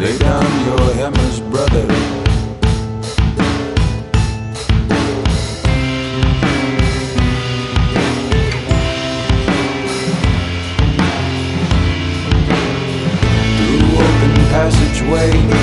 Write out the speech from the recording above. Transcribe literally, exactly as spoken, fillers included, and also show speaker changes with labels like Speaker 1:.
Speaker 1: Lay down your hammers, brother. Through open passageway,